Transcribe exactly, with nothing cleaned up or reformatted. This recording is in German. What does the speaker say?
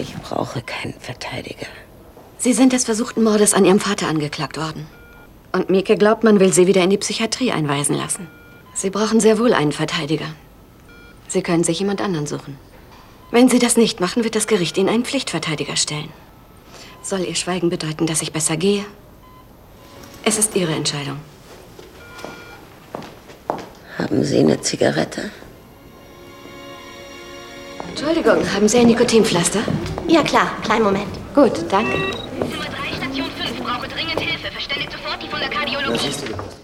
Ich brauche keinen Verteidiger. Sie sind des versuchten Mordes an Ihrem Vater angeklagt worden. Und Mieke glaubt, man will Sie wieder in die Psychiatrie einweisen lassen. Sie brauchen sehr wohl einen Verteidiger. Sie können sich jemand anderen suchen. Wenn Sie das nicht machen, wird das Gericht Ihnen einen Pflichtverteidiger stellen. Soll Ihr Schweigen bedeuten, dass ich besser gehe? Es ist Ihre Entscheidung. Haben Sie eine Zigarette? Entschuldigung, haben Sie ein Nikotinpflaster? Ja, klar. Kleinen Moment. Gut, danke. Nummer drei, Station fünf. Brauche dringend Hilfe. Verständigt sofort die von der Kardiologie.